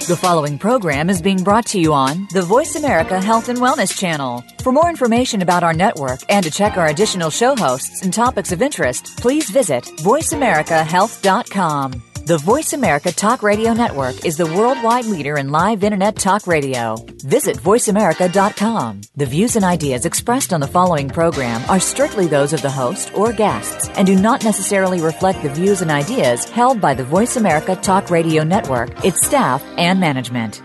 The following program is being brought to you on the Voice America Health and Wellness Channel. For more information about our network and to check our additional show hosts and topics of interest, please visit voiceamericahealth.com. The Voice America Talk Radio Network is the worldwide leader in live Internet talk radio. Visit voiceamerica.com. The views and ideas expressed on the following program are strictly those of the host or guests and do not necessarily reflect the views and ideas held by the Voice America Talk Radio Network, its staff, and management.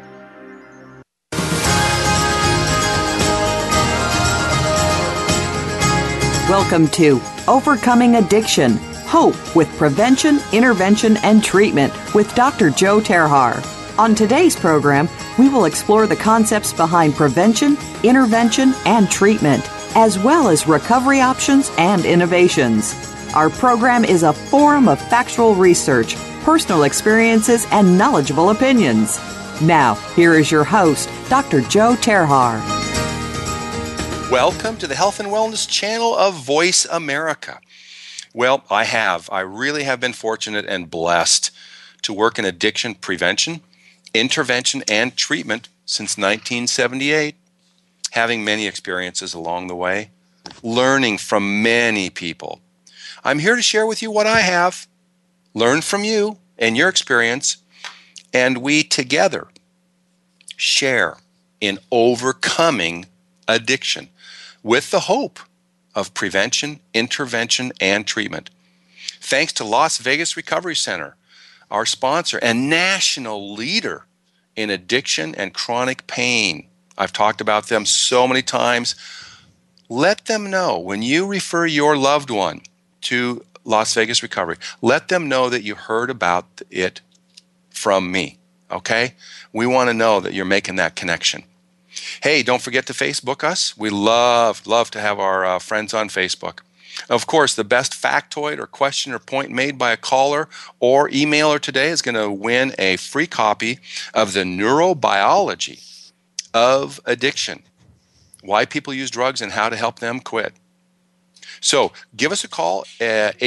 Welcome to Overcoming Addiction. Hope with Prevention, Intervention, and Treatment with Dr. Joe Terhar. On today's program, we will explore the concepts behind prevention, intervention, and treatment, as well as recovery options and innovations. Our program is a forum of factual research, personal experiences, and knowledgeable opinions. Now, here is your host, Dr. Joe Terhar. Welcome to the Health and Wellness Channel of Voice America. Well, I really have been fortunate and blessed to work in addiction prevention, intervention, and treatment since 1978, having many experiences along the way, learning from many people. I'm here to share with you what I have, learn from you and your experience, and we together share in overcoming addiction with the hope of prevention, intervention, and treatment. Thanks to Las Vegas Recovery Center, our sponsor and national leader in addiction and chronic pain. I've talked about them so many times. Let them know when you refer your loved one to Las Vegas Recovery, let them know that you heard about it from me, okay? We want to know that you're making that connection. Hey, don't forget to Facebook us. We love to have our friends on Facebook. Of course, the best factoid or question or point made by a caller or emailer today is going to win a free copy of the Neurobiology of Addiction, Why People Use Drugs and How to Help Them Quit. So give us a call at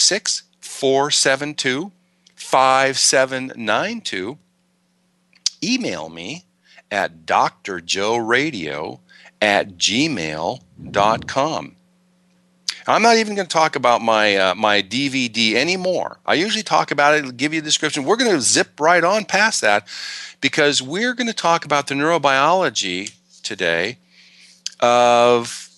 866-472-5792. Email me at drjoeradio@gmail.com. I'm not even going to talk about my DVD anymore. I usually talk about it, give you a description. We're going to zip right on past that because we're going to talk about the neurobiology today of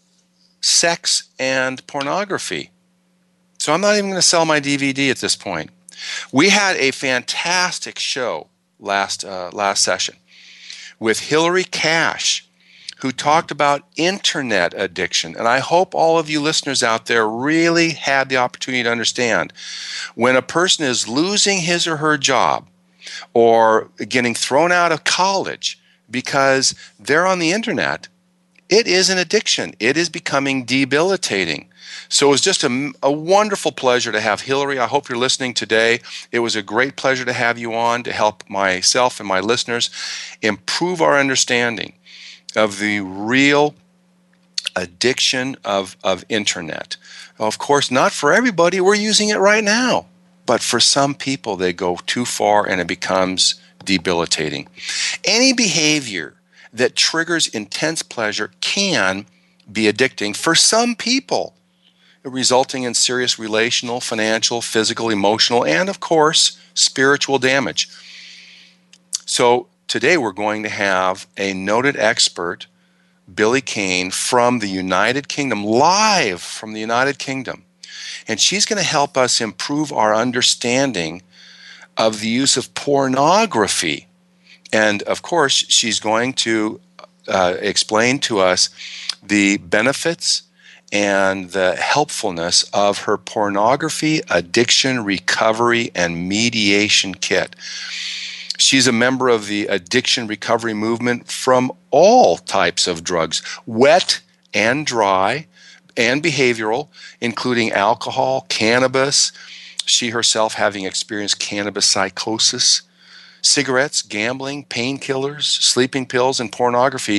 sex and pornography. So I'm not even going to sell my DVD at this point. We had a fantastic show last session with Hillary Cash, who talked about internet addiction. And I hope all of you listeners out there really had the opportunity to understand when a person is losing his or her job or getting thrown out of college because they're on the internet, it is an addiction. It is becoming debilitating. So it was just a wonderful pleasure to have Hillary. I hope you're listening today. It was a great pleasure to have you on to help myself and my listeners improve our understanding of the real addiction of internet. Of course, not for everybody. We're using it right now. But for some people, they go too far and it becomes debilitating. Any behavior that triggers intense pleasure can be addicting for some people, resulting in serious relational, financial, physical, emotional, and of course, spiritual damage. So today we're going to have a noted expert, Billy Kane, from the United Kingdom, live from the United Kingdom. And she's going to help us improve our understanding of the use of pornography. And of course, she's going to explain to us the benefits and the helpfulness of her pornography addiction recovery and mediation kit. She's a member of the addiction recovery movement from all types of drugs, wet and dry and behavioral, including alcohol, cannabis, she herself having experienced cannabis psychosis, cigarettes, gambling, painkillers, sleeping pills, and pornography.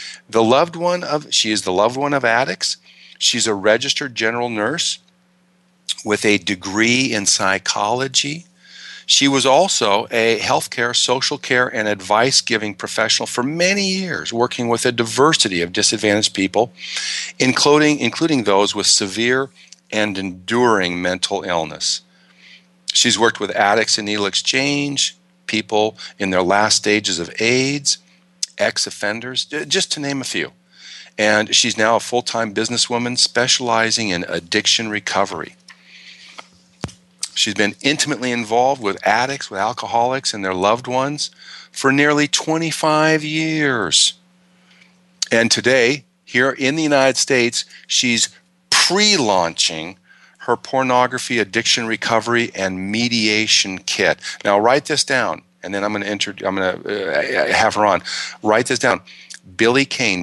She is the loved one of addicts. She's a registered general nurse with a degree in psychology. She was also a healthcare, social care, and advice-giving professional for many years, working with a diversity of disadvantaged people, including those with severe and enduring mental illness. She's worked with addicts in needle exchange, people in their last stages of AIDS, ex-offenders, just to name a few. And she's now a full-time businesswoman specializing in addiction recovery. She's been intimately involved with addicts, with alcoholics, and their loved ones for nearly 25 years. And today, here in the United States, she's pre-launching her pornography addiction recovery and mediation kit. Now, write this down, and then I'm going to have her on. Write this down. Billy Caine,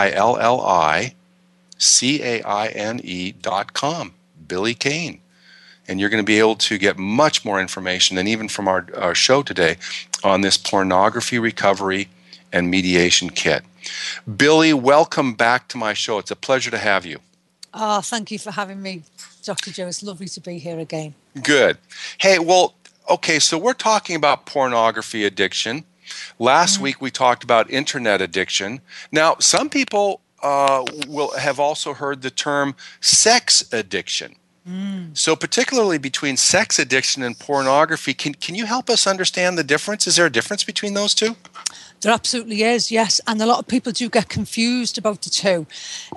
BILLICAINE.com. Billy Caine. And you're going to be able to get much more information than even from our show today on this pornography recovery and mediation kit. Billy, welcome back to my show. It's a pleasure to have you. Oh, thank you for having me, Dr. Joe. It's lovely to be here again. Good. Hey, well, okay, so we're talking about pornography addiction. Last week we talked about internet addiction. Now, some people will have also heard the term sex addiction. So particularly between sex addiction and pornography, can you help us understand the difference? Is there a difference between those two? There absolutely is, yes. And a lot of people do get confused about the two.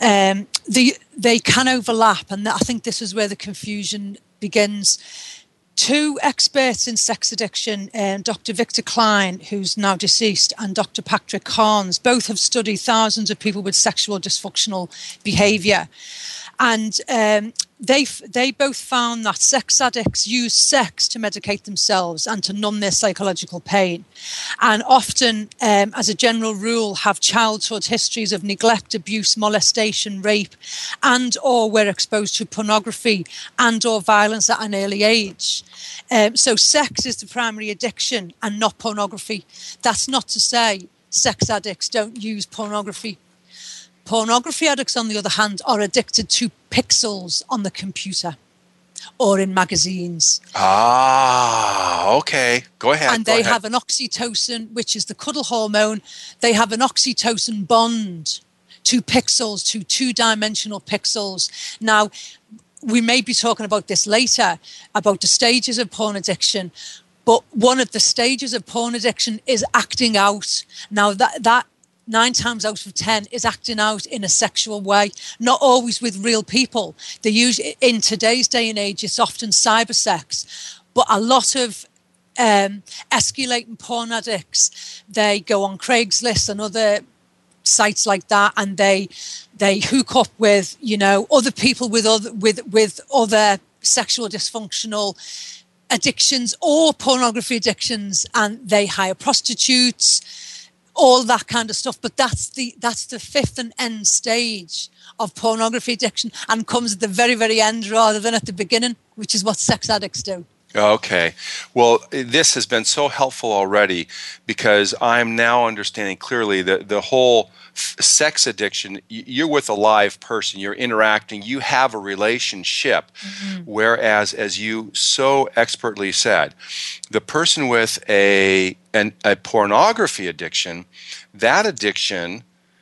They can overlap, and I think this is where the confusion begins. Two experts in sex addiction, Dr. Victor Klein, who's now deceased, and Dr. Patrick Carnes, both have studied thousands of people with sexual dysfunctional behavior. And they both found that sex addicts use sex to medicate themselves and to numb their psychological pain, and often, as a general rule, have childhood histories of neglect, abuse, molestation, rape, and or were exposed to pornography and or violence at an early age. So sex is the primary addiction and not pornography. That's not to say sex addicts don't use pornography. Pornography addicts, on the other hand, are addicted to pixels on the computer or in magazines. Ah, okay. Go ahead. And they have an oxytocin, which is the cuddle hormone. They have an oxytocin bond to pixels, to two-dimensional pixels. Now, we may be talking about this later, about the stages of porn addiction, but one of the stages of porn addiction is acting out. Now, that 9 times out of 10 is acting out in a sexual way, not always with real people. They use, in today's day and age, it's often cyber sex, but a lot of escalating porn addicts, they go on Craigslist and other sites like that, and they hook up with, other people with other sexual dysfunctional addictions or pornography addictions, and they hire prostitutes, all that kind of stuff. But that's the fifth and end stage of pornography addiction, and comes at the very, very end rather than at the beginning, which is what sex addicts do. Okay. Well, this has been so helpful already, because I'm now understanding clearly that the whole sex addiction, you're with a live person, you're interacting, you have a relationship. Mm-hmm. Whereas, as you so expertly said, the person with a pornography addiction, that addiction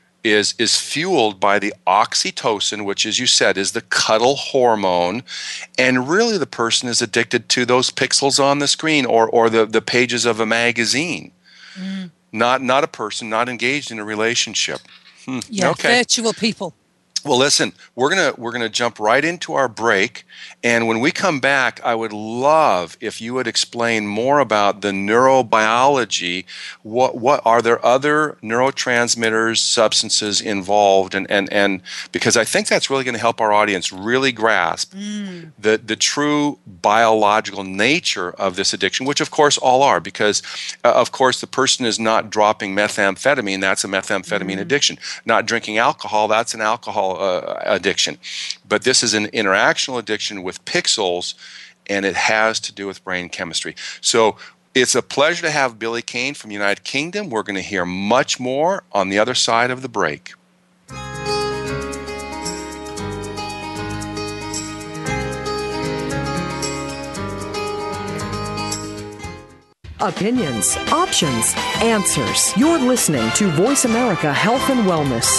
is fueled by the oxytocin, which, as you said, is the cuddle hormone, and really the person is addicted to those pixels on the screen or the pages of a magazine. Mm. Not a person, not engaged in a relationship. Yeah, okay. Virtual people. Well, listen, we're gonna jump right into our break, and when we come back, I would love if you would explain more about the neurobiology. What are there other neurotransmitters, substances involved, and because I think that's really going to help our audience really grasp the true biological nature of this addiction, which of course all are, because of course the person is not dropping methamphetamine, that's a methamphetamine addiction. Not drinking alcohol, that's an alcohol addiction. But this is an interactional addiction with pixels, and it has to do with brain chemistry. So it's a pleasure to have Billy Caine from the United Kingdom. We're going to hear much more on the other side of the break. Opinions, options, answers. You're listening to Voice America Health and Wellness.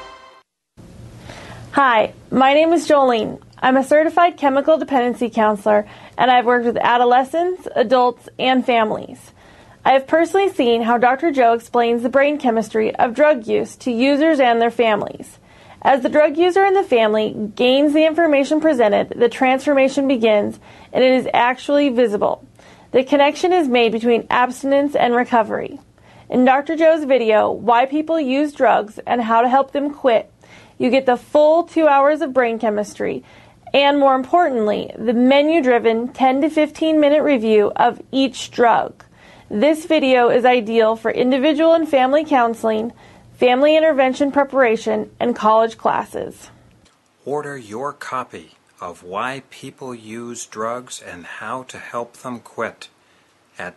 Hi, my name is Jolene. I'm a certified chemical dependency counselor, and I've worked with adolescents, adults, and families. I have personally seen how Dr. Joe explains the brain chemistry of drug use to users and their families. As the drug user and the family gains the information presented, the transformation begins, and it is actually visible. The connection is made between abstinence and recovery. In Dr. Joe's video, Why People Use Drugs and How to Help Them Quit, you get the full 2 hours of brain chemistry and, more importantly, the menu-driven 10 to 15-minute review of each drug. This video is ideal for individual and family counseling, family intervention preparation, and college classes. Order your copy of Why People Use Drugs and How to Help Them Quit at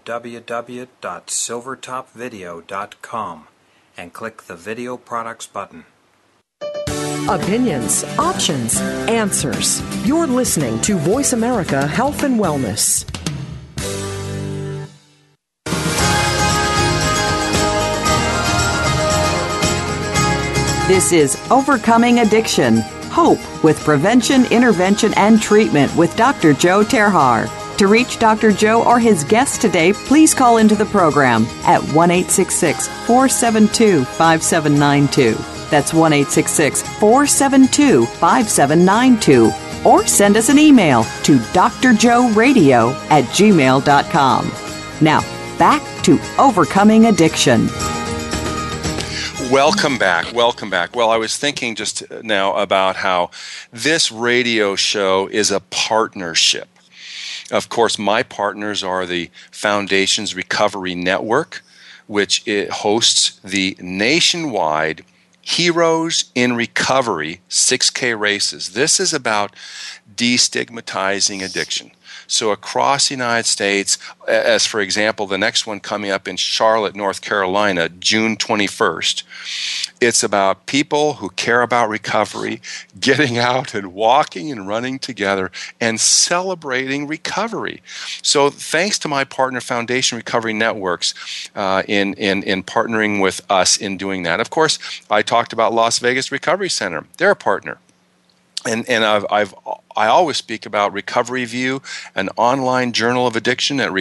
www.silvertopvideo.com and click the Video Products button. Opinions, options, answers. You're listening to Voice America Health and Wellness. This is Overcoming Addiction. Hope with prevention, intervention, and treatment with Dr. Joe Terhar. To reach Dr. Joe or his guest today, please call into the program at 1-866-472-5792. That's 1-866-472-5792. Or send us an email to drjoeradio@gmail.com. Now, back to Overcoming Addiction. Welcome back. Welcome back. Well, I was thinking just now about how this radio show is a partnership. Of course, my partners are the Foundation's Recovery Network, which it hosts the nationwide Heroes in Recovery 6K races. This is about destigmatizing addiction. So across the United States, as for example, the next one coming up in Charlotte, North Carolina, June 21st, it's about people who care about recovery, getting out and walking and running together and celebrating recovery. So thanks to my partner, Foundation Recovery Networks, in partnering with us in doing that. Of course, I talked about Las Vegas Recovery Center. They're a partner. And I always speak about Recovery View, an online journal of addiction at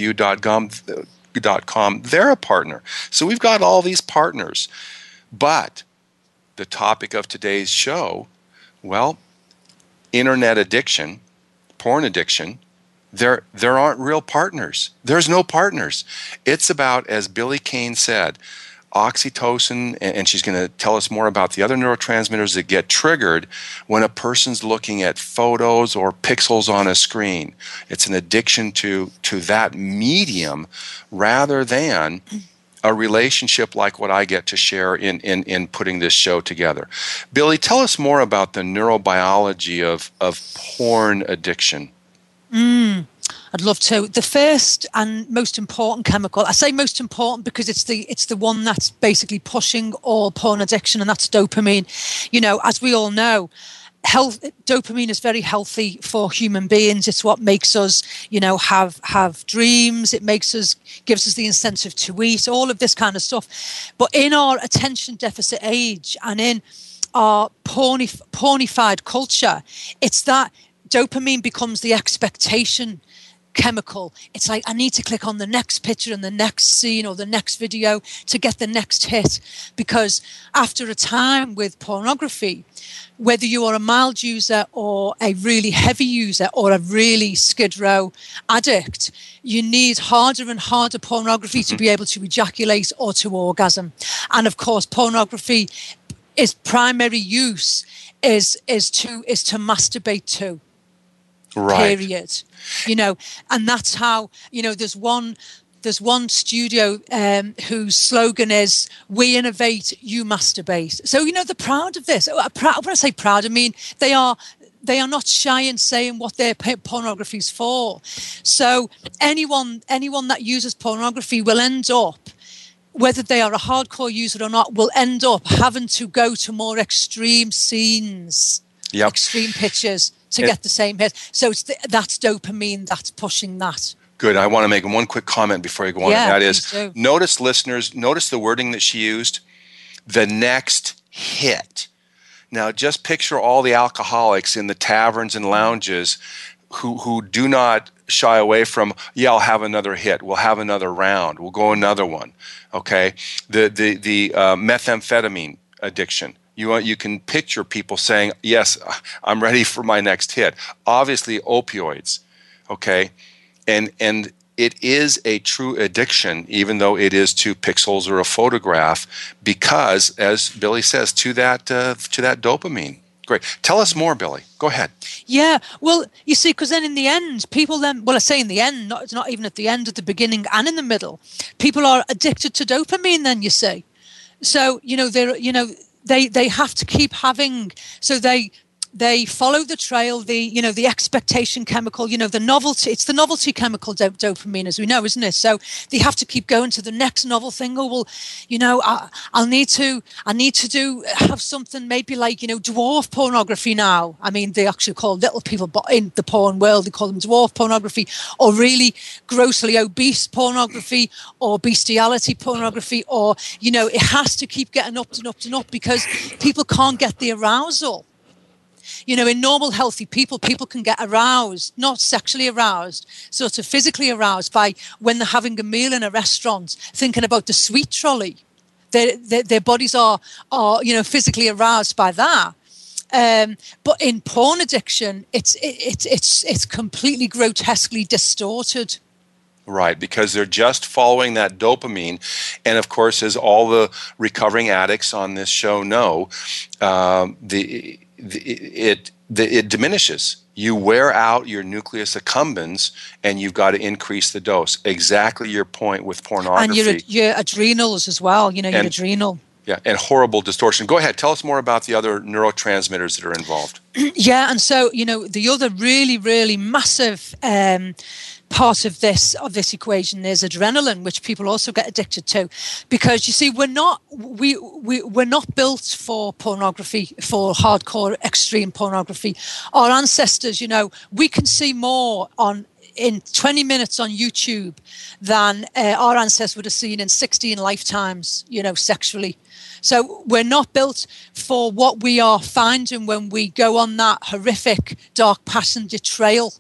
recoveryview.com. They're a partner. So we've got all these partners. But the topic of today's show, well, internet addiction, porn addiction, there aren't real partners. There's no partners. It's about, as Billy Kane said, oxytocin, and she's going to tell us more about the other neurotransmitters that get triggered when a person's looking at photos or pixels on a screen. It's an addiction to that medium rather than a relationship like what I get to share in putting this show together. Billy, tell us more about the neurobiology of porn addiction. I'd love to. The first and most important chemical, I say most important because it's the one that's basically pushing all porn addiction, and that's dopamine. You know, as we all know, dopamine is very healthy for human beings. It's what makes us, have dreams. It gives us the incentive to eat, all of this kind of stuff. But in our attention deficit age and in our pornified culture, it's that dopamine becomes the expectation chemical. It's like, I need to click on the next picture and the next scene or the next video to get the next hit. Because after a time with pornography, whether you are a mild user or a really heavy user or a really skid row addict, you need harder and harder pornography to be able to ejaculate or to orgasm. And of course, pornography, its primary use is to masturbate to. Right. Period. And that's how, there's one studio whose slogan is, "We innovate, you masturbate." So, they're proud of this. When I say proud, I mean they are not shy in saying what their pornography is for. So anyone that uses pornography will end up, whether they are a hardcore user or not, will end up having to go to more extreme scenes, extreme pictures, to get the same hit. So that's dopamine that's pushing that. Good. I want to make one quick comment before you go on. Yeah, and that is, please do. notice, listeners, notice the wording that she used, the next hit. Now, just picture all the alcoholics in the taverns and lounges who do not shy away from, yeah, I'll have another hit. We'll have another round. We'll go another one. Okay? The methamphetamine addiction. You can picture people saying, yes, I'm ready for my next hit. Obviously, opioids. Okay? And it is a true addiction, even though it is to pixels or a photograph, because, as Billy says, to that dopamine. Great. Tell us more, Billy. Go ahead. Yeah. Well, you see, because then in the end, people then, well, I say in the end, it's not even at the end, at the beginning and in the middle, people are addicted to dopamine then, you see. So, they have to keep having, so they follow the trail, the expectation chemical, the novelty. It's the novelty chemical dopamine, as we know, isn't it? So they have to keep going to the next novel thing. Oh, well, I need to have something maybe like, dwarf pornography now. I mean, they actually call little people, but in the porn world, they call them dwarf pornography, or really grossly obese pornography, or bestiality pornography, or, it has to keep getting up and up and up because people can't get the arousal. In normal, healthy people can get aroused, not sexually aroused, sort of physically aroused by when they're having a meal in a restaurant, thinking about the sweet trolley. Their bodies are physically aroused by that. But in porn addiction, it's completely grotesquely distorted. Right, because they're just following that dopamine. And of course, as all the recovering addicts on this show know, it diminishes. You wear out your nucleus accumbens, and you've got to increase the dose. Exactly your point with pornography. And your adrenals as well, your adrenal. Yeah, and horrible distortion. Go ahead. Tell us more about the other neurotransmitters that are involved. Yeah, and so, the other really, really massive part of this equation is adrenaline, which people also get addicted to, because you see, we're not built for pornography, for hardcore extreme pornography. Our ancestors, we can see more in 20 minutes on YouTube than our ancestors would have seen in 16 lifetimes, sexually. So we're not built for what we are finding when we go on that horrific dark passenger trail.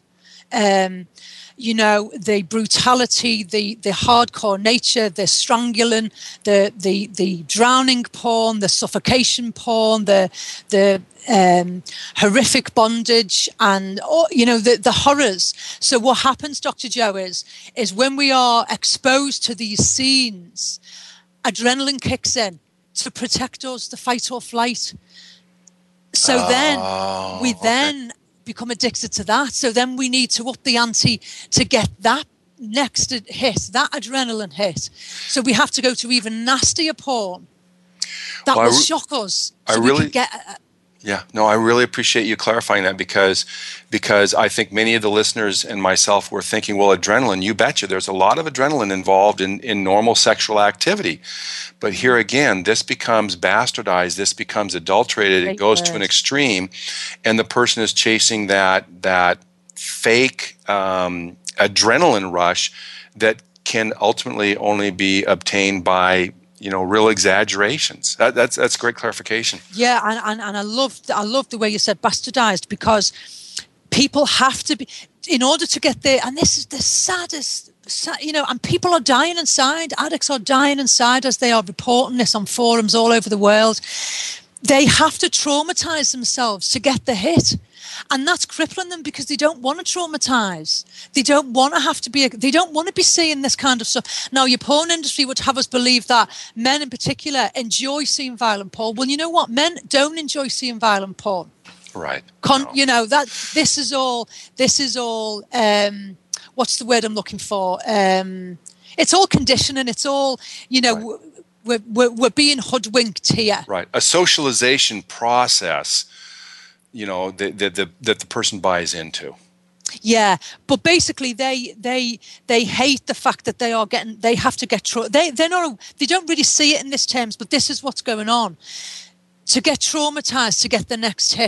The brutality, the hardcore nature, the strangling, the drowning porn, the suffocation porn, the horrific bondage, and the horrors. So what happens, Dr. Joe, is when we are exposed to these scenes, adrenaline kicks in to protect us, the fight or flight. So we become addicted to that. So then we need to up the ante to get that next hit, that adrenaline hit. So we have to go to even nastier porn that will shock us. So we can get. Yeah, no, I really appreciate you clarifying that because I think many of the listeners and myself were thinking, well, adrenaline, you betcha. There's a lot of adrenaline involved in normal sexual activity. But here again, this becomes bastardized. This becomes adulterated. It goes to an extreme. And the person is chasing that fake adrenaline rush that can ultimately only be obtained by real exaggerations. That's great clarification. Yeah, and I love the way you said bastardized, because people have to be, in order to get there, and this is the saddest, and people are dying inside, addicts are dying inside as they are reporting this on forums all over the world. They have to traumatize themselves to get the hit. And that's crippling them because they don't want to traumatize. They don't want to have to be, they don't want to be seeing this kind of stuff. Now, your porn industry would have us believe that men in particular enjoy seeing violent porn. Well, you know what? Men don't enjoy seeing violent porn. Right. This is all, what's the word I'm looking for? It's all conditioning. It's all, right. We're being hoodwinked here. Right. A socialization process, that the person buys into. Yeah, but basically they hate the fact that they have to get they don't really see it in this terms, but this is what's going on. To get traumatized to get the next hit.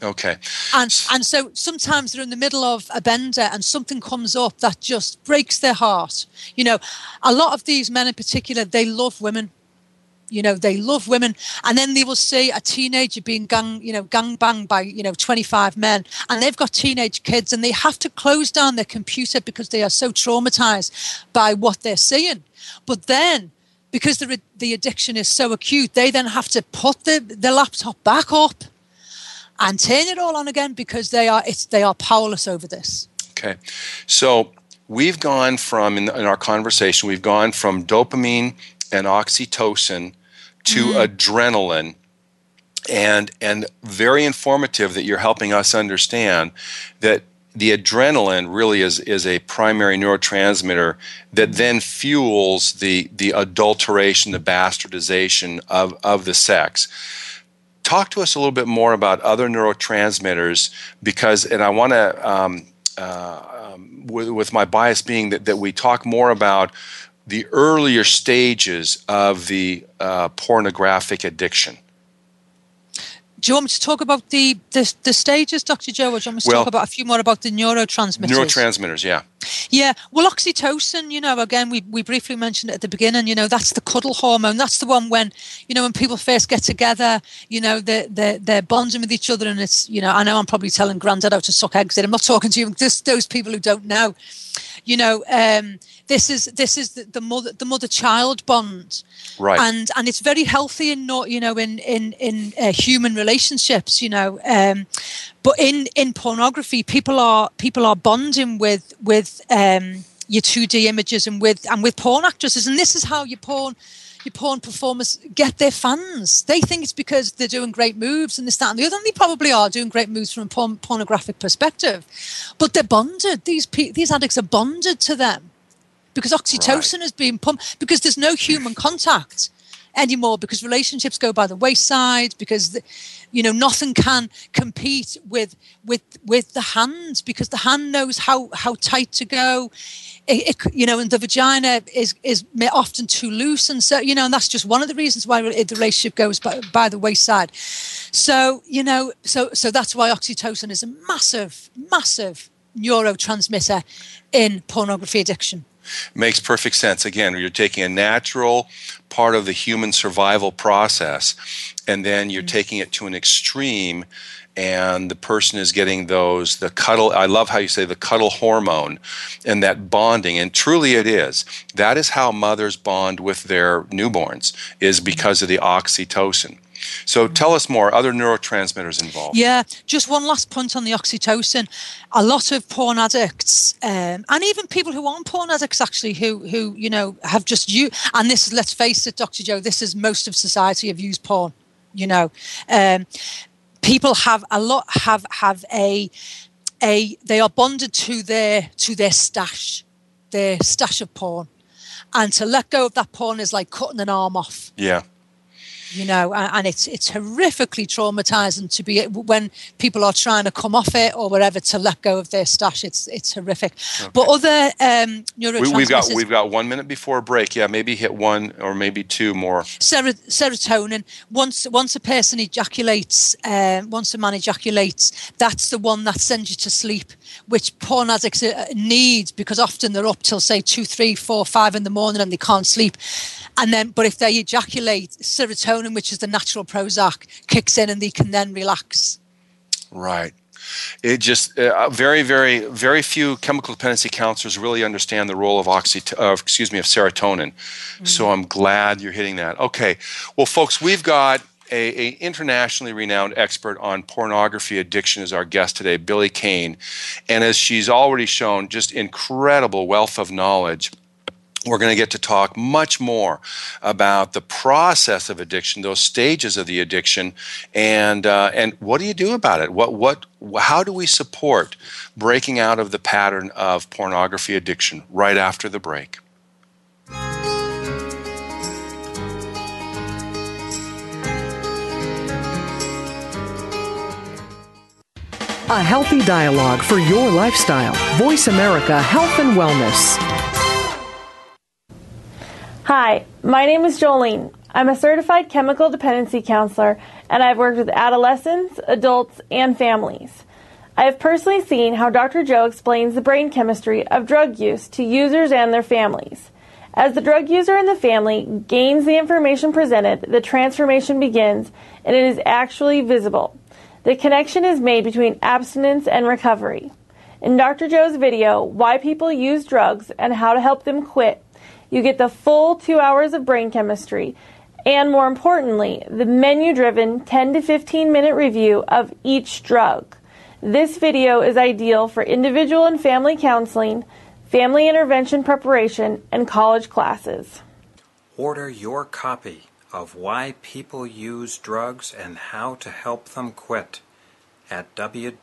Okay. And so sometimes they're in the middle of a bender and something comes up that just breaks their heart. You know, a lot of these men in particular, they love women. You know, they love women, and then they will see a teenager being gang banged by 25 men, and they've got teenage kids, and they have to close down their computer because they are so traumatized by what they're seeing. But then, because the addiction is so acute, they then have to put the laptop back up and turn it all on again because they are powerless over this. Okay, so we've gone from in our conversation, we've gone from dopamine and oxytocin to adrenaline, and very informative that you're helping us understand that the adrenaline really is a primary neurotransmitter that then fuels the adulteration, the bastardization of the sex. Talk to us a little bit more about other neurotransmitters, because, and I want to, with my bias being that we talk more about the earlier stages of the pornographic addiction. Do you want me to talk about the stages, Dr. Joe, or do you want me to talk about a few more about the neurotransmitters? Neurotransmitters, yeah. Yeah, well, oxytocin, again, we briefly mentioned it at the beginning, that's the cuddle hormone. That's the one when people first get together, they're bonding with each other, and it's, I know I'm probably telling Grandad how to suck eggs. I'm not talking to you, just those people who don't know. This is the mother-child bond, right? And it's very healthy in human relationships, but in pornography, people are bonding with your 2D images and with porn actresses, and this is how your porn performers get their fans. They think it's because they're doing great moves and this, that, and the other, and they probably are doing great moves from a pornographic perspective, but they're bonded. These addicts are bonded to them because oxytocin is being pumped, because there's no human contact anymore, because relationships go by the wayside, because nothing can compete with the hand, because the hand knows how tight to go. And the vagina is often too loose, and so and that's just one of the reasons why the relationship goes by the wayside. So so that's why oxytocin is a massive neurotransmitter in pornography addiction. Makes perfect sense. Again, you're taking a natural part of the human survival process, and then you're taking it to an extreme, and the person is getting the cuddle. I love how you say the cuddle hormone and that bonding, and truly it is. That is how mothers bond with their newborns, is because of the oxytocin. So tell us more, other neurotransmitters involved. Yeah, just one last point on the oxytocin. A lot of porn addicts, and even people who aren't porn addicts actually, who have just used, and this is, let's face it, Dr. Joe, this is most of society have used porn, people have they are bonded to their stash of porn, and to let go of that porn is like cutting an arm off. Yeah. And it's horrifically traumatizing to be, when people are trying to come off it or whatever, to let go of their stash. It's horrific. Okay. But other neurotransmitters. We've got 1 minute before a break. Yeah, maybe hit one or maybe two more. Serotonin. Once a person ejaculates, once a man ejaculates, that's the one that sends you to sleep, which porn addicts need, because often they're up till say 2, 3, 4, 5 in the morning and they can't sleep. But if they ejaculate, serotonin, which is the natural Prozac, kicks in and they can then relax. Right. It just very, very, very few chemical dependency counselors really understand the role of serotonin. So I'm glad you're hitting that. Okay. Well, folks, we've got a internationally renowned expert on pornography addiction as our guest today, Billie Kane. And as she's already shown, just incredible wealth of knowledge. We're going to get to talk much more about the process of addiction, those stages of the addiction, and what do you do about it? How do we support breaking out of the pattern of pornography addiction? Right after the break. A healthy dialogue for your lifestyle. Voice America Health and Wellness. Hi, my name is Jolene. I'm a certified chemical dependency counselor, and I've worked with adolescents, adults, and families. I have personally seen how Dr. Joe explains the brain chemistry of drug use to users and their families. As the drug user and the family gains the information presented, the transformation begins, and it is actually visible. The connection is made between abstinence and recovery. In Dr. Joe's video, Why People Use Drugs and How to Help Them Quit, you get the full 2 hours of brain chemistry, and more importantly, the menu-driven 10 to 15-minute review of each drug. This video is ideal for individual and family counseling, family intervention preparation, and college classes. Order your copy of Why People Use Drugs and How to Help Them Quit at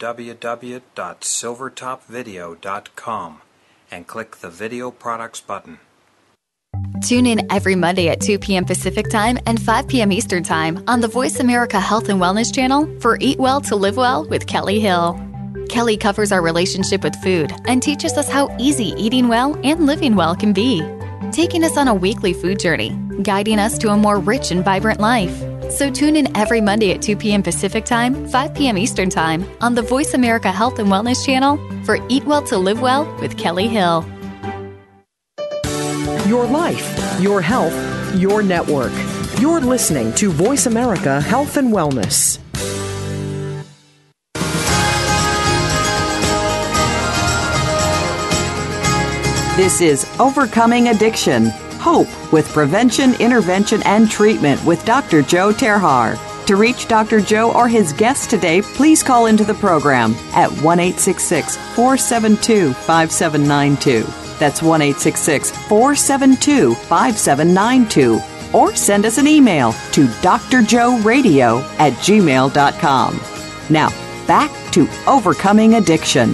www.silvertopvideo.com and click the Video Products button. Tune in every Monday at 2 p.m. Pacific Time and 5 p.m. Eastern Time on the Voice America Health and Wellness channel for Eat Well to Live Well with Kelly Hill. Kelly covers our relationship with food and teaches us how easy eating well and living well can be, taking us on a weekly food journey, guiding us to a more rich and vibrant life. So tune in every Monday at 2 p.m. Pacific Time, 5 p.m. Eastern Time on the Voice America Health and Wellness channel for Eat Well to Live Well with Kelly Hill. Your life, your health, your network. You're listening to Voice America Health and Wellness. This is Overcoming Addiction, Hope with Prevention, Intervention, and Treatment with Dr. Joe Terhar. To reach Dr. Joe or his guest today, please call into the program at 1-866-472-5792. That's 1-866-472-5792. Or send us an email to drjoeradio@gmail.com. Now, back to Overcoming Addiction.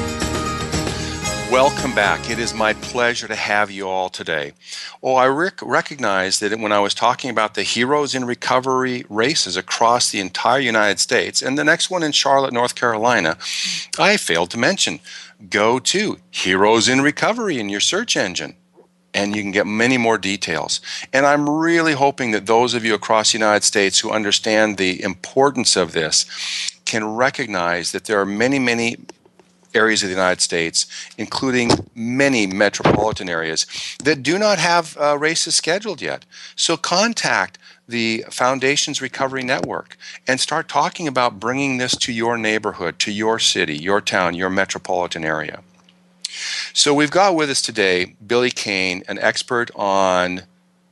Welcome back. It is my pleasure to have you all today. Oh, I recognize that when I was talking about the Heroes in Recovery races across the entire United States, and the next one in Charlotte, North Carolina, I failed to mention, go to Heroes in Recovery in your search engine, and you can get many more details. And I'm really hoping that those of you across the United States who understand the importance of this can recognize that there are many, many areas of the United States, including many metropolitan areas, that do not have races scheduled yet. So contact the Foundation's Recovery Network and start talking about bringing this to your neighborhood, to your city, your town, your metropolitan area. So we've got with us today Billy Kane, an expert on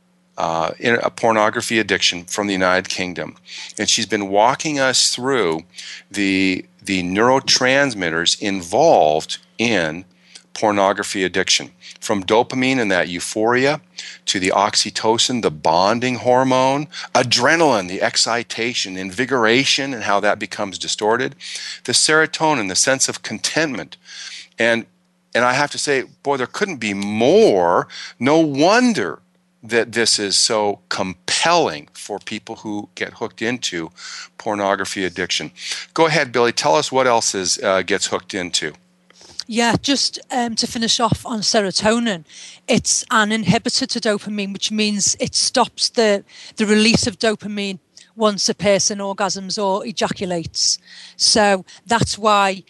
pornography addiction from the United Kingdom. And she's been walking us through the neurotransmitters involved in pornography addiction, from dopamine and that euphoria to the oxytocin, the bonding hormone, adrenaline, the excitation, invigoration, and how that becomes distorted, the serotonin, the sense of contentment. And I have to say, boy, there couldn't be more. No wonder that this is so compelling for people who get hooked into pornography addiction. Go ahead, Billy. Tell us what else gets hooked into. Yeah, just to finish off on serotonin, it's an inhibitor to dopamine, which means it stops the release of dopamine once a person orgasms or ejaculates. So that's why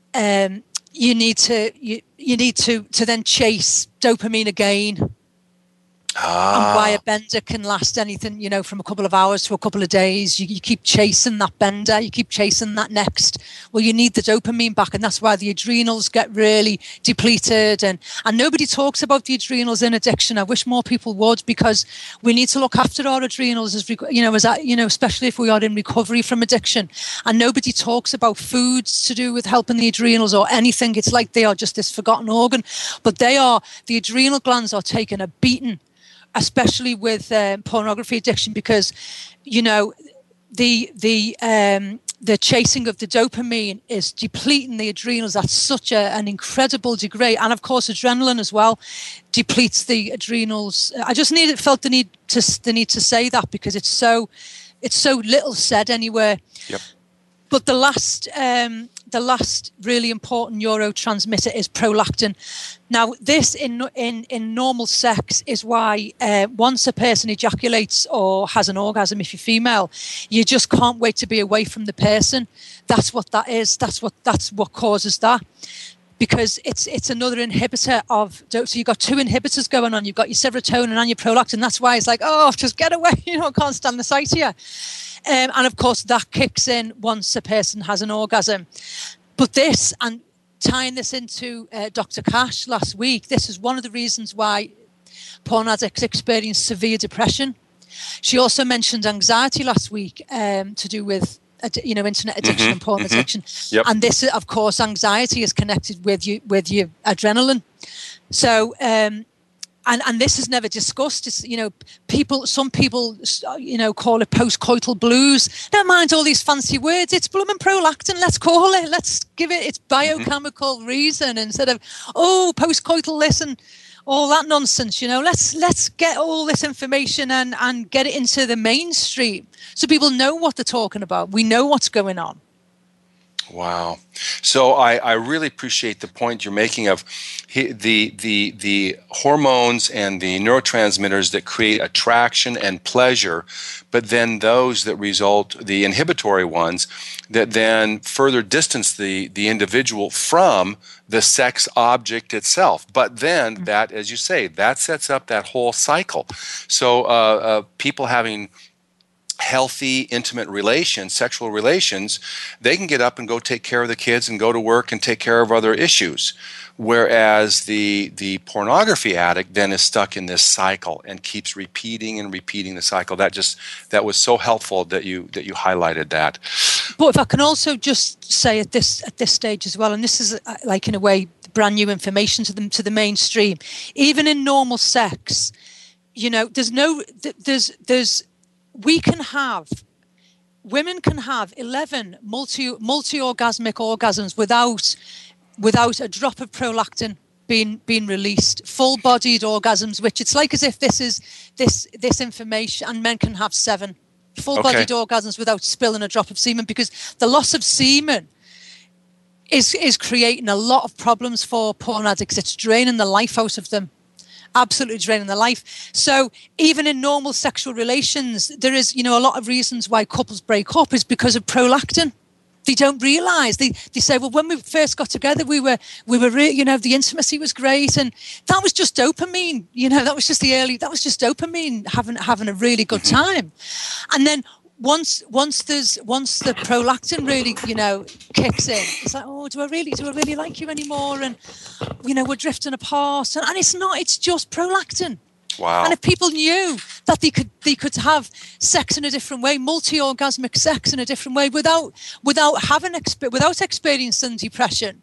you need to then chase dopamine again. And why a bender can last anything, from a couple of hours to a couple of days. You keep chasing that bender, you keep chasing that next. Well, you need the dopamine back, and that's why the adrenals get really depleted. And nobody talks about the adrenals in addiction. I wish more people would, because we need to look after our adrenals, especially if we are in recovery from addiction. And nobody talks about foods to do with helping the adrenals or anything. It's like they are just this forgotten organ. But the adrenal glands are taking a beating, especially with pornography addiction, because the chasing of the dopamine is depleting the adrenals at such an incredible degree, and of course adrenaline as well depletes the adrenals. I just felt the need to say that, because it's so little said anywhere. Yep. But the last the last really important neurotransmitter is prolactin. Now, this in normal sex is why once a person ejaculates or has an orgasm, if you're female, you just can't wait to be away from the person. That's what that is. That's what causes that. Because it's another inhibitor of, so you've got two inhibitors going on. You've got your serotonin and your prolactin. That's why it's like, oh, just get away. I can't stand the sight of you. And of course, that kicks in once a person has an orgasm. But this, and tying this into Dr. Cash last week, this is one of the reasons why porn addicts experience severe depression. She also mentioned anxiety last week to do with internet addiction and porn addiction. Yep. And this, of course, anxiety is connected with your adrenaline. So, and this is never discussed. It's, some people, call it postcoital blues. Never mind all these fancy words. It's blooming prolactin. Let's call it. Let's give it its biochemical reason instead of, postcoital, listen, all that nonsense. Let's get all this information and get it into the mainstream so people know what they're talking about. We know what's going on. Wow. So I really appreciate the point you're making of the hormones and the neurotransmitters that create attraction and pleasure, but then those that result, the inhibitory ones, that then further distance the individual from the sex object itself. But then that, as you say, that sets up that whole cycle. So people having healthy, intimate relations, sexual relations, they can get up and go take care of the kids and go to work and take care of other issues. Whereas the pornography addict then is stuck in this cycle and keeps repeating and repeating the cycle. That was so helpful that you highlighted that. But if I can also just say at this stage as well, and this is like in a way brand new information to the mainstream, even in normal sex, women can have 11 multi-orgasmic orgasms without a drop of prolactin being released, full-bodied orgasms, which it's like as if this information, and men can have 7 full-bodied orgasms without spilling a drop of semen, because the loss of semen is creating a lot of problems for porn addicts. It's draining the life out of them. Absolutely draining their life. So even in normal sexual relations, there is, a lot of reasons why couples break up is because of prolactin. They don't realize. They say, well, when we first got together, we were the intimacy was great, and that was just dopamine. That was just dopamine having a really good time. And then once the prolactin really, kicks in, it's like, oh, do I really like you anymore? And, we're drifting apart. And it's just prolactin. Wow. And if people knew that they could have sex in a different way, multi-orgasmic sex in a different way without experiencing depression,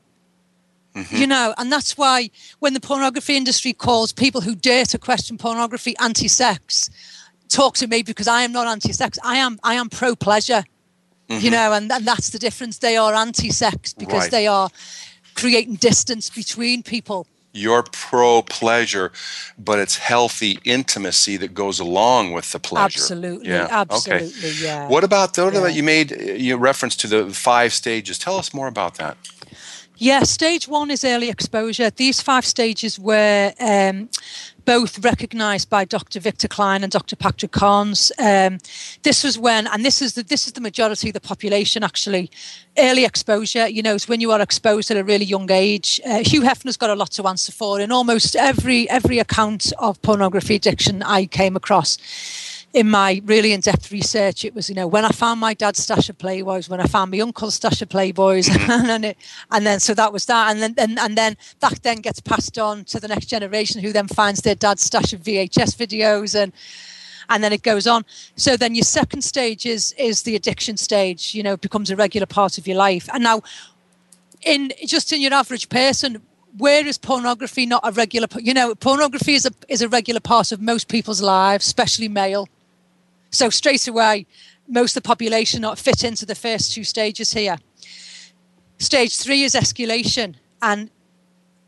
and that's why when the pornography industry calls people who dare to question pornography anti-sex, talk to me, because I am not anti-sex. I am pro-pleasure, and that's the difference. They are anti-sex because they are creating distance between people. You're pro-pleasure, but it's healthy intimacy that goes along with the pleasure. Absolutely, absolutely, yeah. What about you made reference to the 5 stages? Tell us more about that. Yeah, stage 1 is early exposure. These 5 stages were both recognised by Dr. Victor Klein and Dr. Patrick Carnes. This was when, and this is the majority of the population actually, early exposure, is when you are exposed at a really young age. Hugh Hefner's got a lot to answer for. In almost every account of pornography addiction I came across in my really in-depth research, it was, when I found my dad's stash of Playboys, when I found my uncle's stash of Playboys, and then so that was that, and then that then gets passed on to the next generation, who then finds their dad's stash of VHS videos, and then it goes on. So then your second stage is the addiction stage. It becomes a regular part of your life. And now, in your average person, where is pornography not a regular? Pornography is a regular part of most people's lives, especially male. So straight away, most of the population not fit into the first 2 stages here. Stage 3 is escalation, and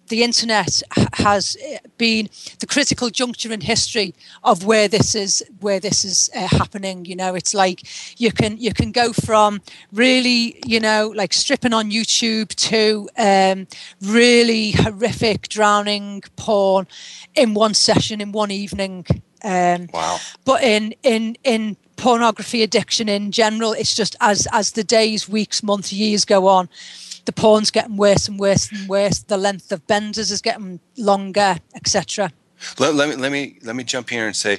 the internet has been the critical juncture in history of where this is happening. You know, it's like you can go from really, you know, like stripping on YouTube to really horrific drowning porn in one session, in one evening. Wow. But in pornography addiction in general, it's just as the days, weeks, months, years go on, the porn's getting worse and worse and worse. The length of benders is getting longer, etc. Let me jump here and say,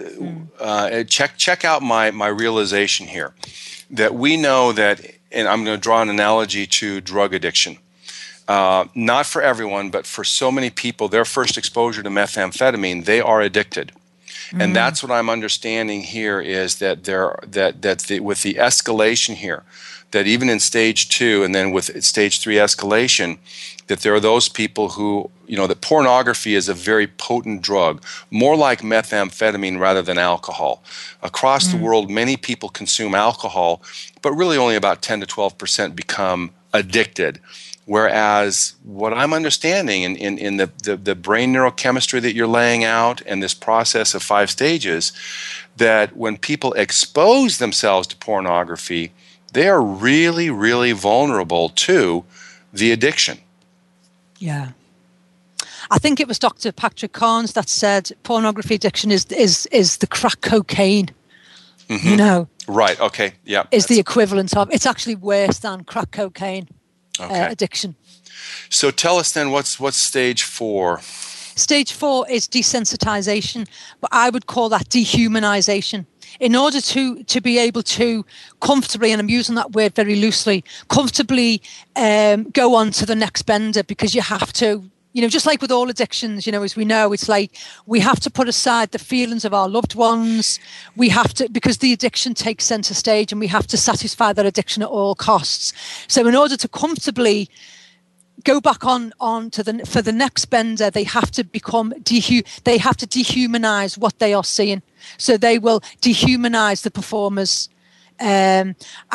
check out my realization here, that we know that, and I'm going to draw an analogy to drug addiction. Not for everyone, but for so many people, their first exposure to methamphetamine, they are addicted. And that's what I'm understanding here, is that with the escalation here, that even in stage 2 and then with stage 3 escalation, that there are those people who, you know, that pornography is a very potent drug, more like methamphetamine rather than alcohol. Across the world, many people consume alcohol, but really only about 10 to 12% become addicted. Whereas what I'm understanding in the brain neurochemistry that you're laying out and this process of 5 stages, that when people expose themselves to pornography, they are really, really vulnerable to the addiction. Yeah. I think it was Dr. Patrick Carnes that said pornography addiction is the crack cocaine. You know. Right, okay, yeah. Is the equivalent of, it's actually worse than crack cocaine. Addiction. So tell us then, what's stage 4? Stage 4 is desensitization, but I would call that dehumanization. In order to be able to comfortably, and I'm using that word very loosely, comfortably go on to the next bender, because you have to, you know, just like with all addictions, you know, as we know, it's like we have to put aside the feelings of our loved ones. We have to, because the addiction takes center stage, and we have to satisfy that addiction at all costs. So in order to comfortably go back on to for the next bender, they have to become they have to dehumanize what they are seeing. So they will dehumanize the performers. And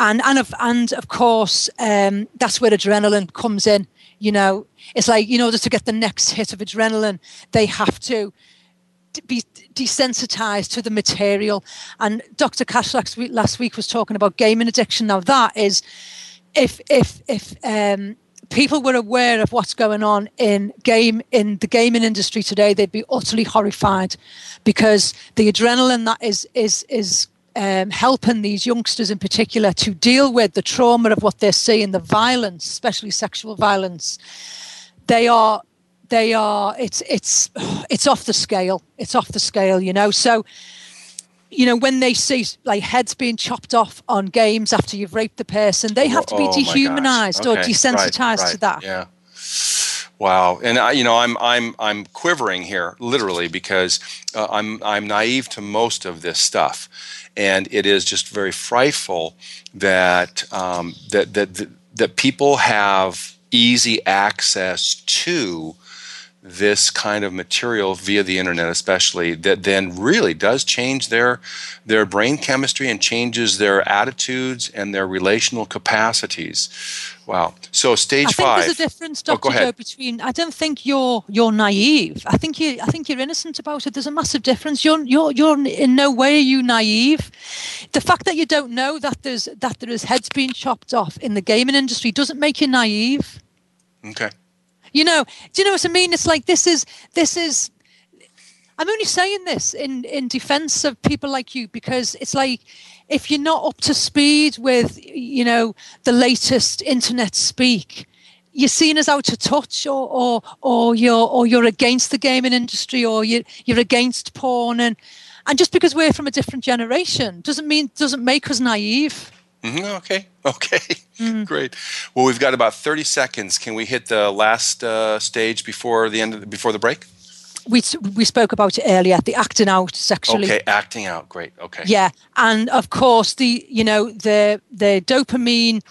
of course, that's where adrenaline comes in. You know, it's like, in order to get the next hit of adrenaline, they have to be desensitized to the material. And Dr. Cash last week was talking about gaming addiction. Now that is, if people were aware of what's going on in the gaming industry today, they'd be utterly horrified, because the adrenaline that is helping these youngsters in particular to deal with the trauma of what they're seeing, the violence, especially sexual violence. It's off the scale. It's off the scale, you know. So, you know, when they see like heads being chopped off on games after you've raped the person, they have to be dehumanized or desensitized to that. Yeah. Wow. And I'm quivering here, literally, because I'm naive to most of this stuff. And it is just very frightful that that people have easy access to this kind of material via the internet, especially, that then really does change their brain chemistry and changes their attitudes and their relational capacities. Wow. So stage 5. I think there's a difference, Dr. Joe, between, I don't think you're naive. I think you're innocent about it. There's a massive difference. You're in no way are you naive. The fact that you don't know that there is heads being chopped off in the gaming industry doesn't make you naive. Okay. You know, do you know what I mean? It's like this is. I'm only saying this in defense of people like you, because it's like, if you're not up to speed with, you know, the latest internet speak, you're seen as out of touch, or you're against the gaming industry, or you're against porn, and just because we're from a different generation doesn't make us naive. Okay. Great. Well, we've got about 30 seconds. Can we hit the last stage before the break? We spoke about it earlier, the acting out sexually. Okay, acting out. Great. Okay. Yeah, and of course the dopamine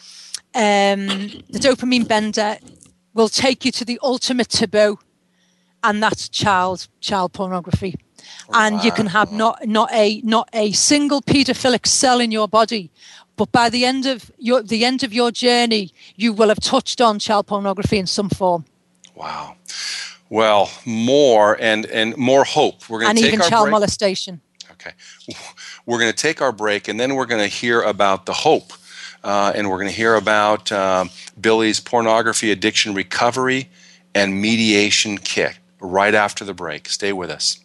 bender will take you to the ultimate taboo, and that's child pornography. And you can have not a single pedophilic cell in your body, but by the end of your journey, you will have touched on child pornography in some form. Wow. Well, more and more hope. We're going to take even our child break. molestation. Okay. We're going to take our break, and then we're going to hear about the hope. And we're going to hear about Billy's pornography addiction recovery and mediation kit right after the break. Stay with us.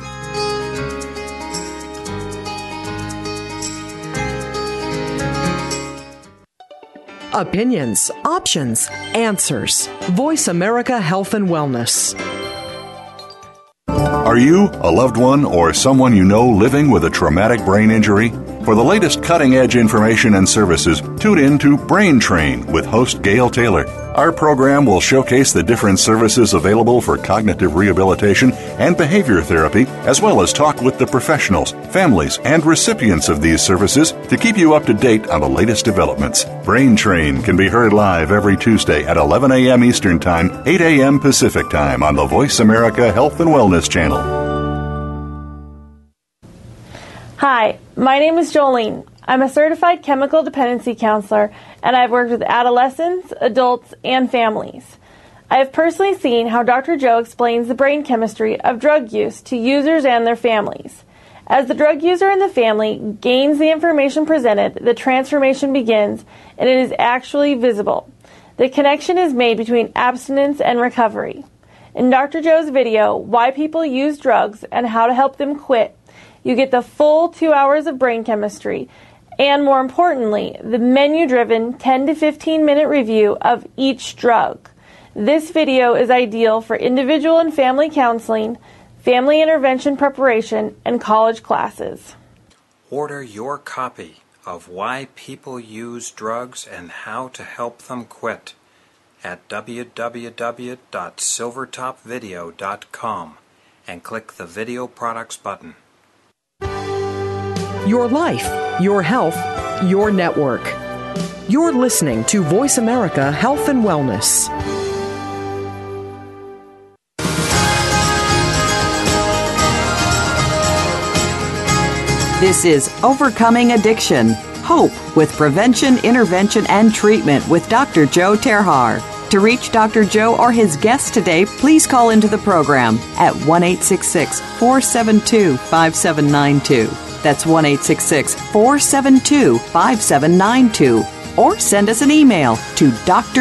Opinions, options, answers. Voice America Health and Wellness. Are you, a loved one, or someone you know living with a traumatic brain injury? For the latest cutting-edge information and services, tune in to Brain Train with host Gail Taylor. Our program will showcase the different services available for cognitive rehabilitation and behavior therapy, as well as talk with the professionals, families, and recipients of these services to keep you up to date on the latest developments. Brain Train can be heard live every Tuesday at 11 a.m. Eastern Time, 8 a.m. Pacific Time on the Voice America Health and Wellness Channel. Hi, my name is Jolene. I'm a certified chemical dependency counselor, and I've worked with adolescents, adults, and families. I have personally seen how Dr. Joe explains the brain chemistry of drug use to users and their families. As the drug user and the family gains the information presented, the transformation begins, and it is actually visible. The connection is made between abstinence and recovery. In Dr. Joe's video, Why People Use Drugs and How to Help Them Quit, you get the full 2 hours of brain chemistry, and more importantly, the menu-driven 10 to 15 minute review of each drug. This video is ideal for individual and family counseling, family intervention preparation, and college classes. Order your copy of Why People Use Drugs and How to Help Them Quit at www.silvertopvideo.com and click the Video Products button. Your life, your health, your network. You're listening to Voice America Health and Wellness. This is Overcoming Addiction, Hope with Prevention, Intervention, and Treatment with Dr. Joe Terhar. To reach Dr. Joe or his guest today, please call into the program at 1-866-472-5792. That's 1-866-472-5792. Or send us an email to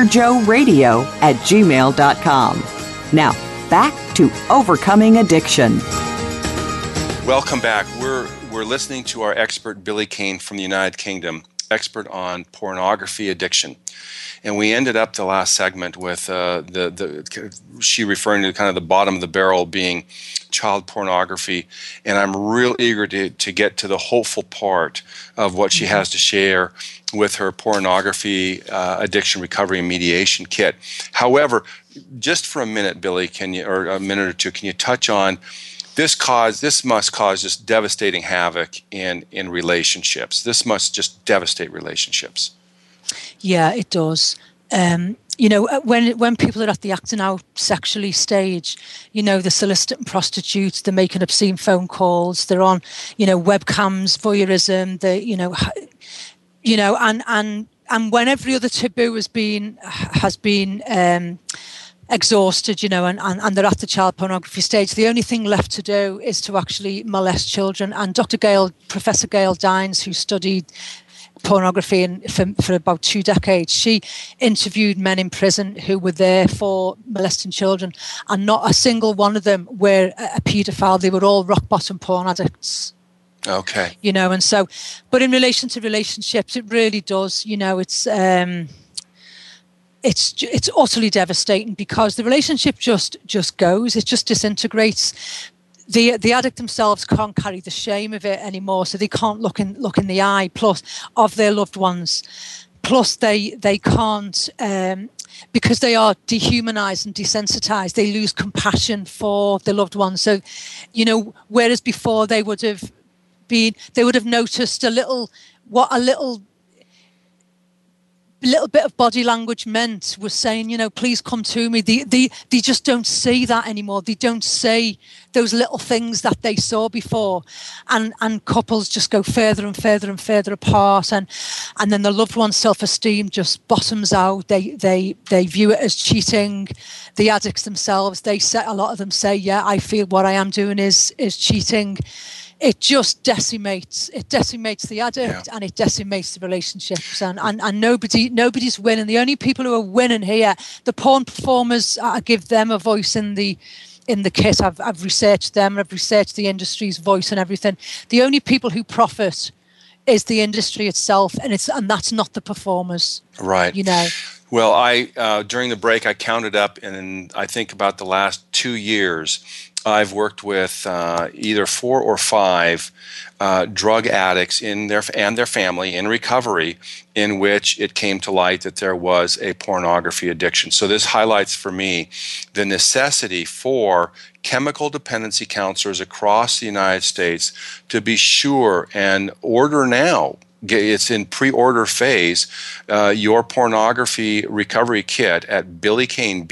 drjoeradio@gmail.com. Now, back to Overcoming Addiction. Welcome back. We're listening to our expert, Billy Kane from the United Kingdom, expert on pornography addiction. And we ended up the last segment with she referring to kind of the bottom of the barrel being child pornography. And I'm real eager to get to the hopeful part of what she has to share with her pornography addiction recovery and mediation kit. However, just for a minute, Billy, or a minute or two, can you touch on this must cause just devastating havoc in relationships. This must just devastate relationships. Yeah, it does. When people are at the acting out sexually stage, they're soliciting prostitutes, they're making obscene phone calls, they're on, webcams, voyeurism, and when every other taboo has been exhausted, and they're at the child pornography stage, the only thing left to do is to actually molest children. And Professor Gail Dines, who studied pornography for about 2 decades, she interviewed men in prison who were there for molesting children, and not a single one of them were a paedophile. They were all rock bottom porn addicts. Okay. And so, but in relation to relationships, it really does. It's utterly devastating because the relationship just goes. It just disintegrates. The addict themselves can't carry the shame of it anymore, so they can't look in the eye plus of their loved ones. Plus they can't, because they are dehumanized and desensitized, they lose compassion for their loved ones. So, whereas before they would have noticed a little little bit of body language meant was saying, please come to me. They just don't say that anymore. They don't say those little things that they saw before, and couples just go further and further and further apart, and then the loved one's self-esteem just bottoms out. They view it as cheating. The addicts themselves, a lot of them say, yeah, I feel what I am doing is cheating. It just decimates the addict, and it decimates the relationships, and nobody's winning. The only people who are winning here, the porn performers, I give them a voice in the kit. I've researched them. I've researched the industry's voice and everything. The only people who profit is the industry itself, and that's not the performers. Right. Well, I during the break I counted up, and I think about the last 2 years, I've worked with either 4 or 5 drug addicts and their family in recovery, in which it came to light that there was a pornography addiction. So this highlights for me the necessity for chemical dependency counselors across the United States to be sure and order now. It's in pre-order phase, your pornography recovery kit at Billy Caine,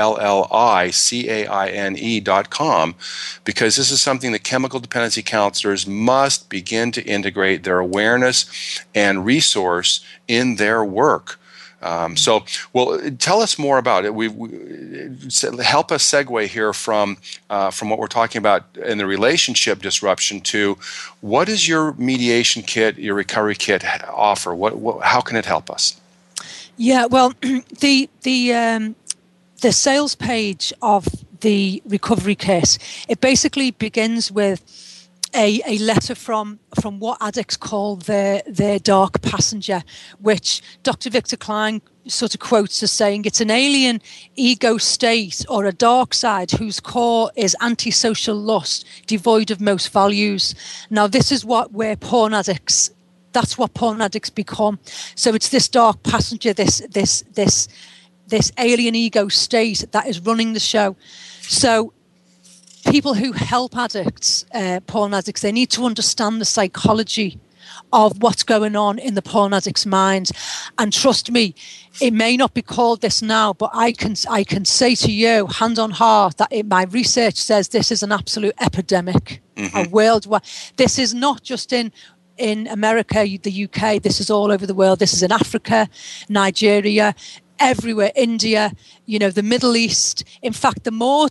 BILLICAINE.com, because this is something that chemical dependency counselors must begin to integrate their awareness and resource in their work. Tell us more about it. Help us segue here from what we're talking about in the relationship disruption to what does your mediation kit, your recovery kit offer? How can it help us? Yeah, well, the sales page of the recovery kit, it basically begins with a letter from what addicts call their dark passenger, which Dr. Victor Klein sort of quotes as saying it's an alien ego state or a dark side whose core is antisocial lust, devoid of most values. Now, this is where porn addicts. That's what porn addicts become. So it's this dark passenger, this alien ego state that is running the show. So people who help addicts, porn addicts, they need to understand the psychology of what's going on in the porn addict's mind. And trust me, it may not be called this now, but I can say to you, hand on heart, that my research says this is an absolute epidemic, a worldwide. This is not just in America, the UK. This is all over the world. This is in Africa, Nigeria, everywhere, India, the Middle East. In fact, the more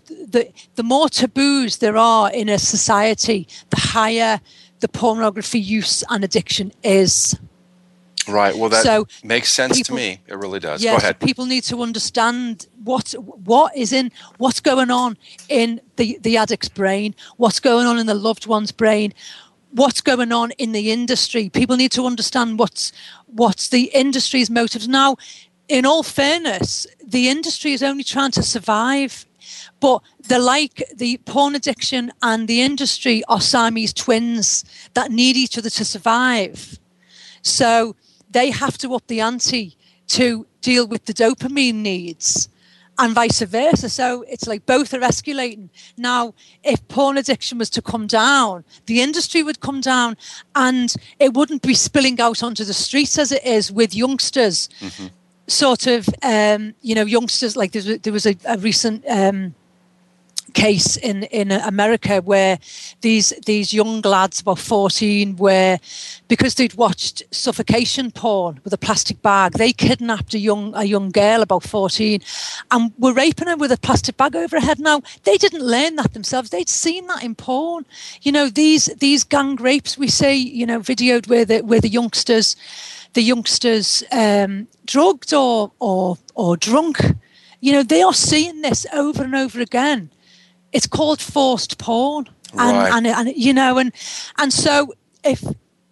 taboos there are in a society, the higher the pornography use and addiction is. Right. Well, that makes sense to me. It really does. Yes, go ahead. People need to understand what's going on in the addict's brain, what's going on in the loved one's brain, what's going on in the industry. People need to understand what's the industry's motives. Now, in all fairness, the industry is only trying to survive, but the porn addiction and the industry are Siamese twins that need each other to survive. So they have to up the ante to deal with the dopamine needs and vice versa. So it's like both are escalating. Now, if porn addiction was to come down, the industry would come down and it wouldn't be spilling out onto the streets as it is with youngsters. Mm-hmm. Sort of, youngsters, like there was a recent case in America where these young lads, about 14, because they'd watched suffocation porn with a plastic bag, they kidnapped a young girl about 14 and were raping her with a plastic bag over her head. Now, they didn't learn that themselves. They'd seen that in porn. These gang rapes we see, videoed where the youngsters drugged or drunk, they are seeing this over and over again. It's called forced porn, and so if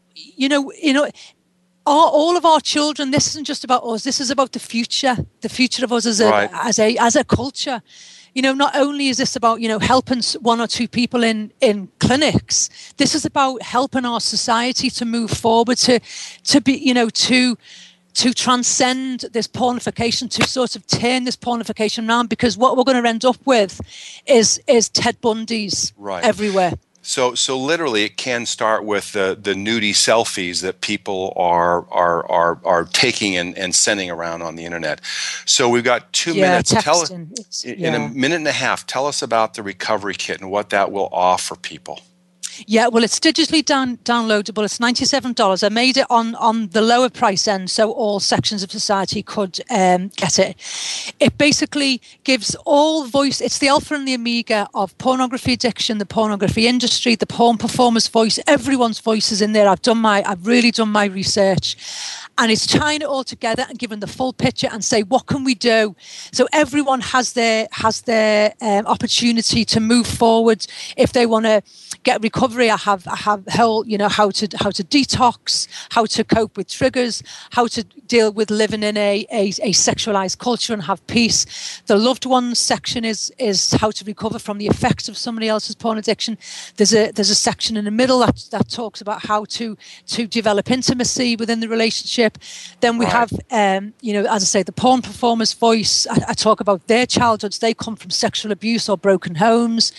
all of our children, this isn't just about us. This is about the future of us as a culture. Not only is this about helping 1 or 2 people in clinics. This is about helping our society to move forward, to be to transcend this pornification, to sort of turn this pornification around, because what we're going to end up with is Ted Bundys everywhere. So literally, it can start with the nudie selfies that people are taking and sending around on the internet. So we've got 2 minutes. In a minute and a half, tell us about the Recovery Kit and what that will offer people. Yeah, well, it's digitally downloadable. It's $97. I made it on the lower price end, so all sections of society could get it. It basically gives all voice. It's the alpha and the omega of pornography addiction, the pornography industry, the porn performer's voice. Everyone's voice is in there. I've really done my research. And it's tying it all together and giving the full picture and say, what can we do? So everyone has their opportunity to move forward. If they want to get recovery, I have whole, how to detox, how to cope with triggers, how to deal with living in a sexualized culture and have peace. The loved ones section is how to recover from the effects of somebody else's porn addiction. There's a section in the middle that talks about how to develop intimacy within the relationship. Then we have, as I say, the porn performer's voice. I talk about their childhoods. They come from sexual abuse or broken homes.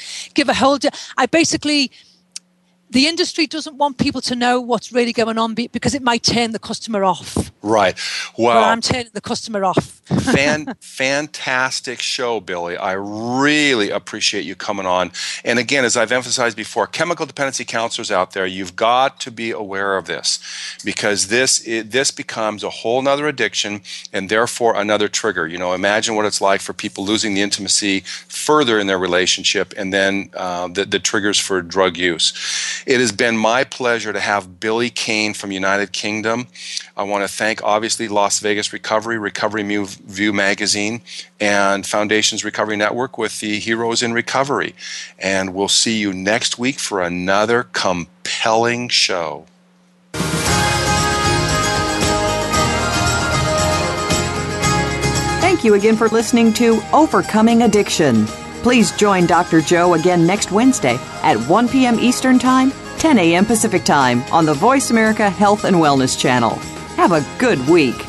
The industry doesn't want people to know what's really going on because it might turn the customer off. Right. Well, I'm turning the customer off. Fantastic show, Billie. I really appreciate you coming on. And again, as I've emphasized before, chemical dependency counselors out there, you've got to be aware of this, because this becomes a whole nother addiction and therefore another trigger. Imagine what it's like for people losing the intimacy further in their relationship, and then the triggers for drug use. It has been my pleasure to have Billie Kane from United Kingdom. I want to thank, obviously, Las Vegas Recovery View Magazine, and Foundation's Recovery Network with the Heroes in Recovery. And we'll see you next week for another compelling show. Thank you again for listening to Overcoming Addiction. Please join Dr. Joe again next Wednesday at 1 p.m. Eastern Time, 10 a.m. Pacific Time on the Voice America Health and Wellness Channel. Have a good week.